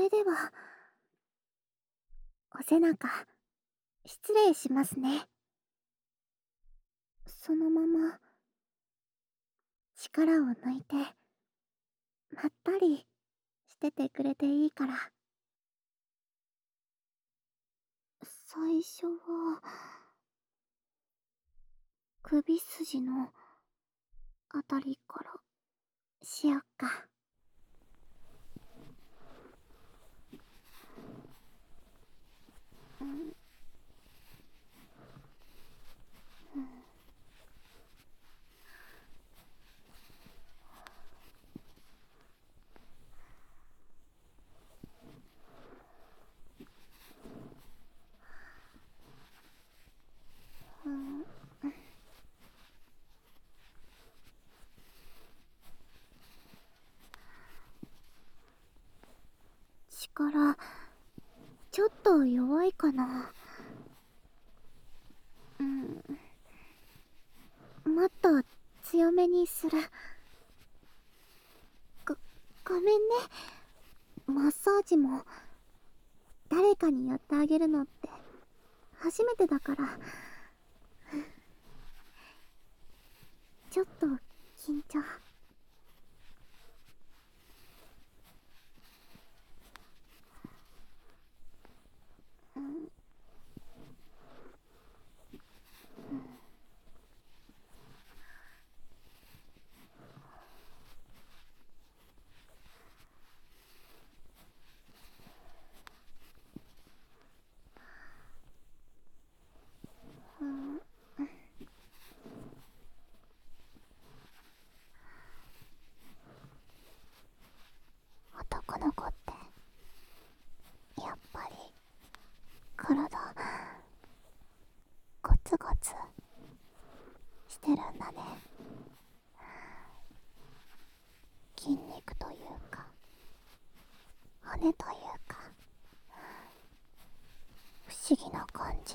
れでは、お背中、失礼しますね。そのまま、力を抜いて、まったりしててくれていいから。最初は、首筋のあたりからしよっか。うん、うん、力、ちょっと弱いかな。うん、もっと強めにする。ごめんね。マッサージも誰かにやってあげるのって初めてだから、ちょっと緊張。うん、うん、男の子ってやっぱり体ゴツゴツしてるんだね。筋肉というか骨というか、不思議な感じ。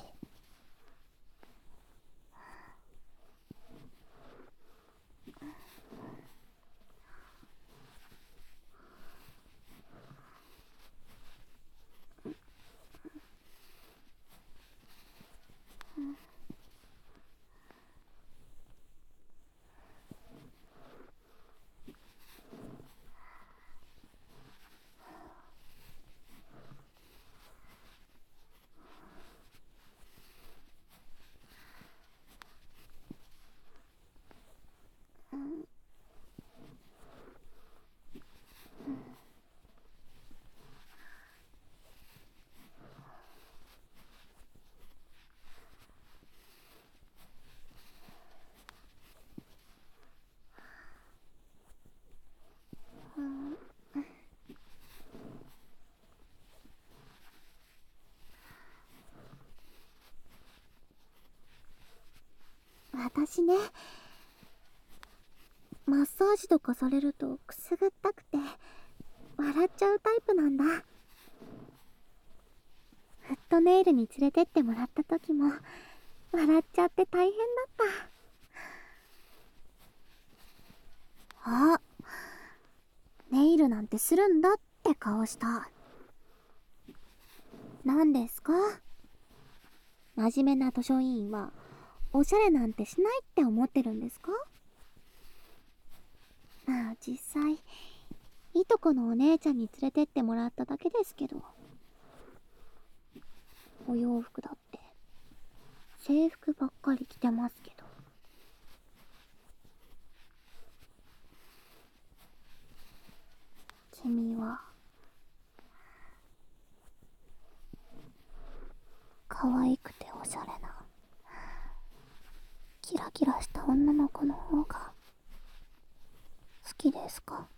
うん、うん、私ね、マッサージとかされるとくすぐったくて笑っちゃうタイプなんだ。フットネイルに連れてってもらった時も笑っちゃって大変だった。あ、ネイルなんてするんだって顔した。何ですか？真面目な図書委員はおしゃれなんてしないって思ってるんですか？まあ実際いとこのお姉ちゃんに連れてってもらっただけですけど、お洋服だって制服ばっかり着てますけど。君は可愛くておしゃれなキラキラした女の子の方が好きですか？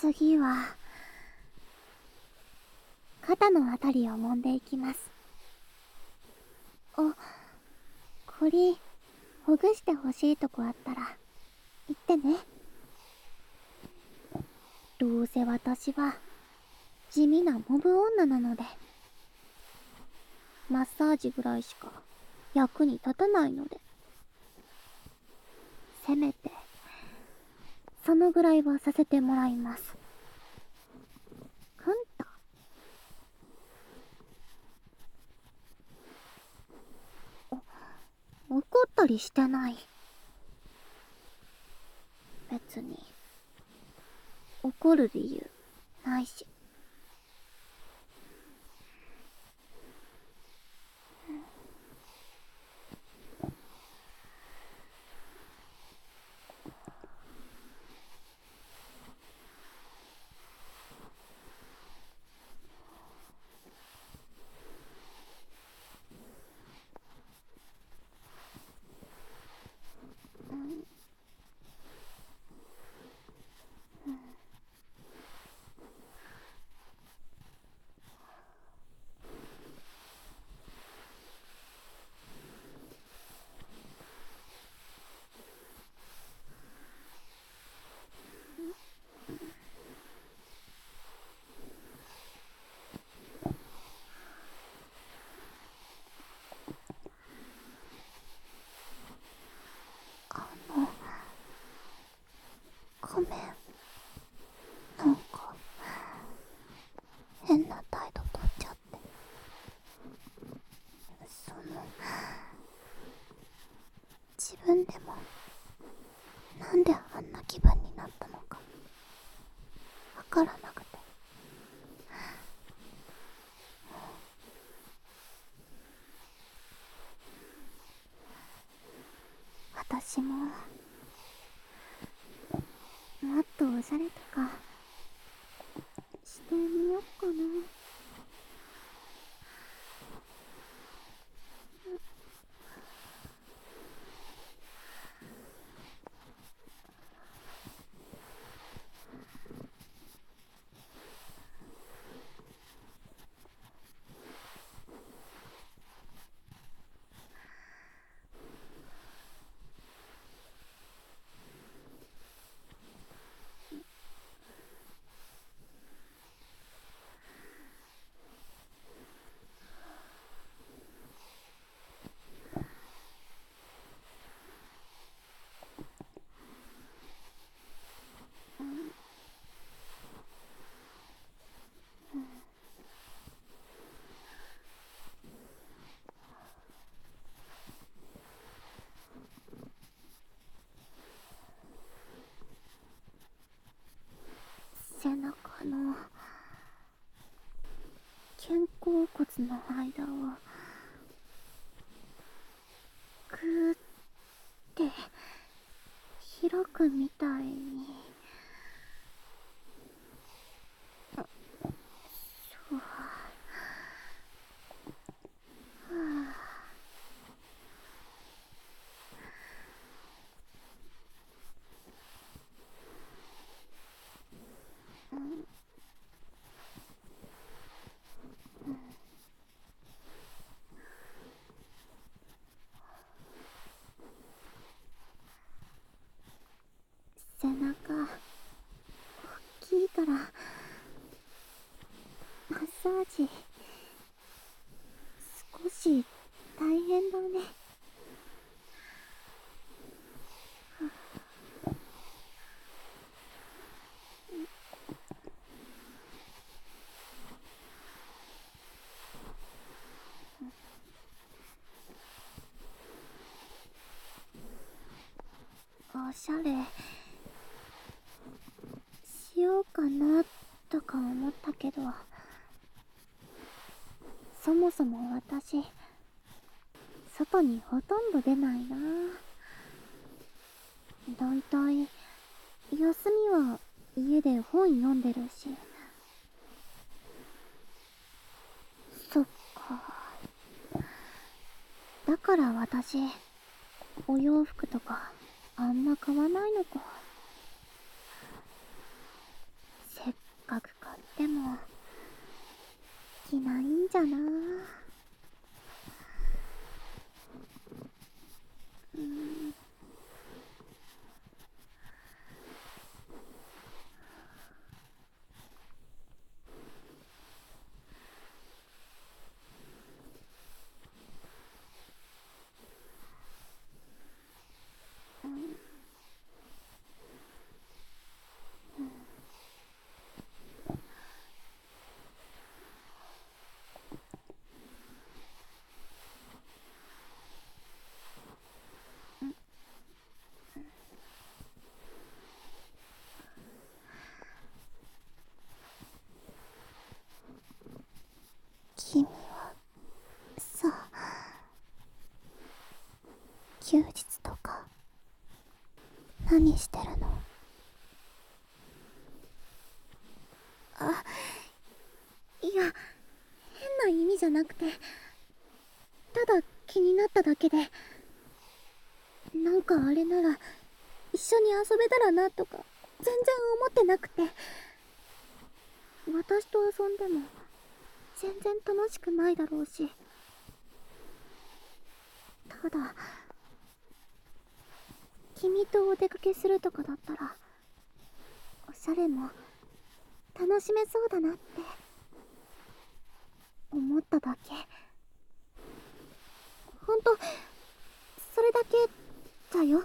次は肩のあたりを揉んでいきます。あ、こりほぐしてほしいとこあったら言ってね。どうせ私は地味なモブ女なので、マッサージぐらいしか役に立たないので、せめてそのぐらいはさせてもらいます。くんた、怒ったりしてない。別に怒る理由ないし。ごめん、なんか変な態度取っちゃって。自分でもなんであんな気分になったのかわからなくて。私ももっとおしゃれとかしてみよっかな。背中の肩甲骨の間をグーって開くみたいに。そう。背中大きいからマッサージ少し大変だね。おしゃれしようかなとか思ったけど、そもそも私外にほとんど出ないな。だいたい休みは家で本読んでるし。そっか。だから私お洋服とかあんま買わないのか。 でも着ないんじゃな。君はさ、休日とか何してるの？あ、いや、変な意味じゃなくて、ただ気になっただけで。なんかあれなら一緒に遊べたらなとか全然思ってなくて。私と遊んでも全然楽しくないだろうし。ただ君とお出かけするとかだったらおしゃれも楽しめそうだなって思っただけ。ほんとそれだけだよ。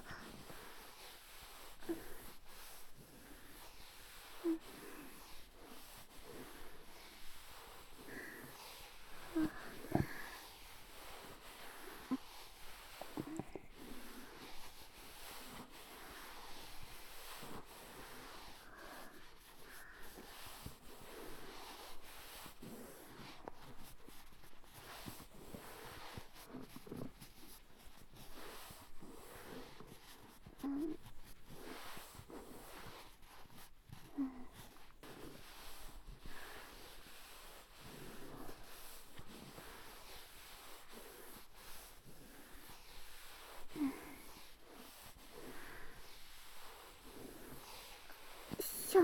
しょ。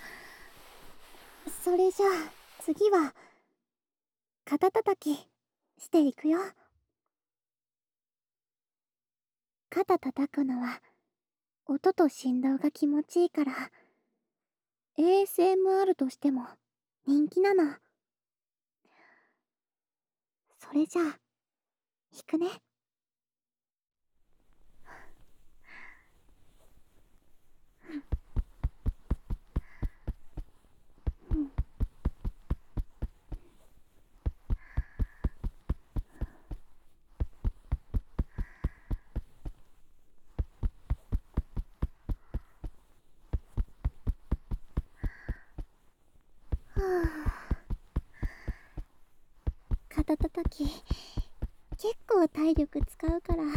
それじゃあ次は肩たたきしていくよ。肩叩くのは音と振動が気持ちいいから ASMR としても人気なの。それじゃあ弾くね。はあ、肩たたき結構体力使うから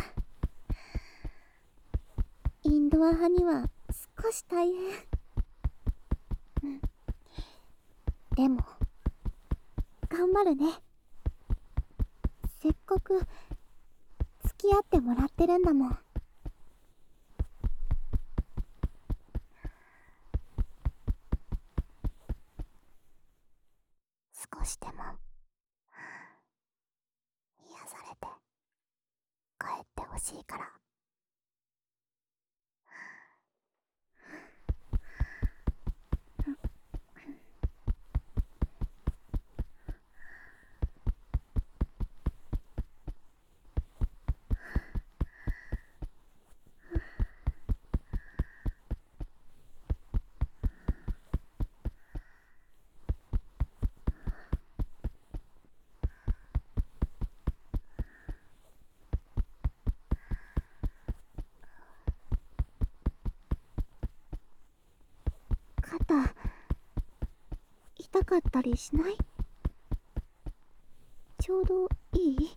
インドア派には少し大変。でも頑張るね。せっかく付き合ってもらってるんだもん。少しでも癒されて帰ってほしいから。肩痛かったりしない？ちょうどいい？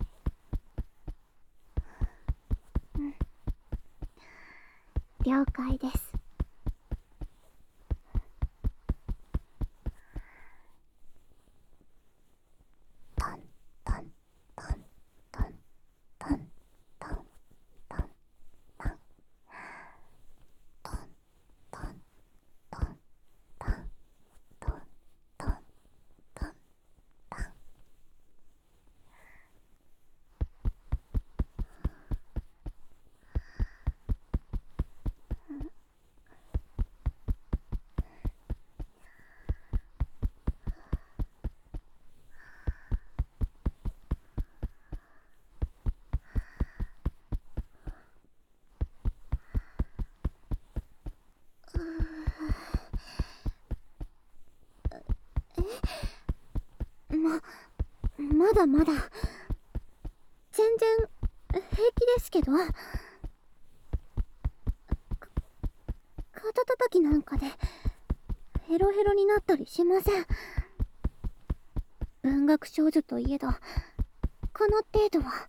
了解です。トントントントントントントントントントントントントントントンまだまだ全然平気ですけど、肩たたきなんかでヘロヘロになったりしません。文学少女といえどこの程度は。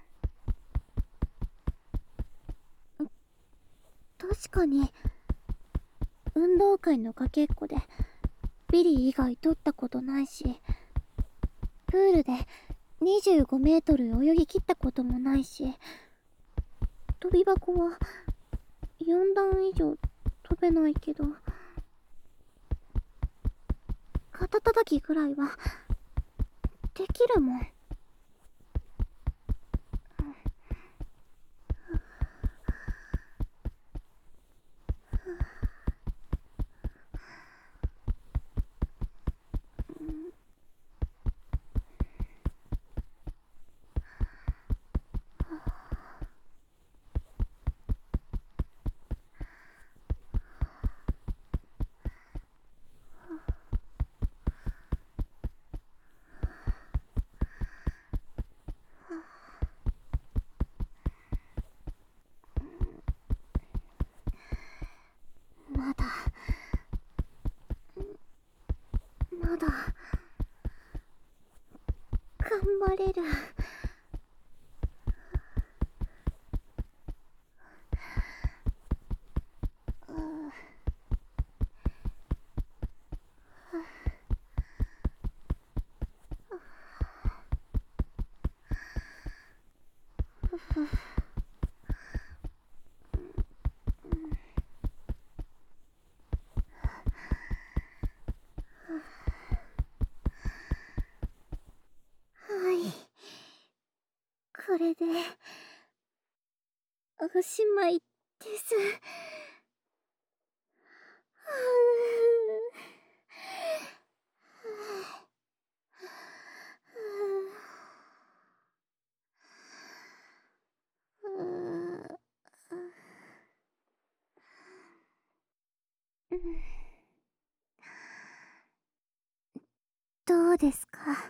確かに運動会のかけっこでビリ以外取ったことないし、プールで25メートル泳ぎ切ったこともないし、飛び箱は4段以上飛べないけど、肩たたきぐらいはできるもん。まだまだ頑張れる。はい、これでおしまいです。どうですか？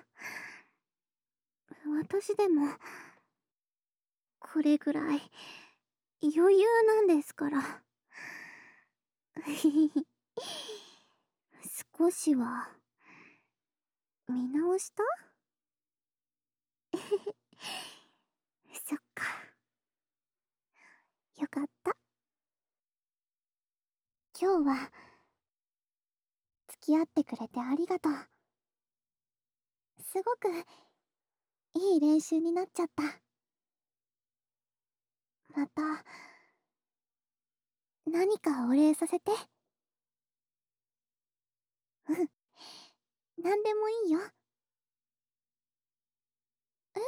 私でもこれぐらい余裕なんですから。少しは見直した？そっか、よかった。今日は付き合ってくれてありがとう。すごくいい練習になっちゃった。また何かお礼させて。うん、何でもいいよ。え、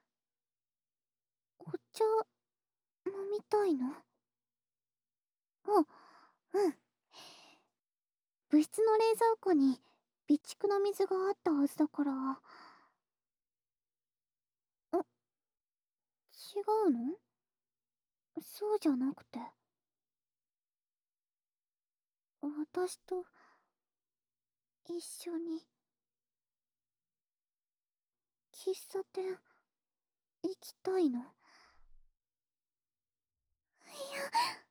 お茶飲みたいの？あ、うん。部室の冷蔵庫に備蓄の水があったはずだから。違うの？そうじゃなくて、私と一緒に喫茶店行きたいの？いや、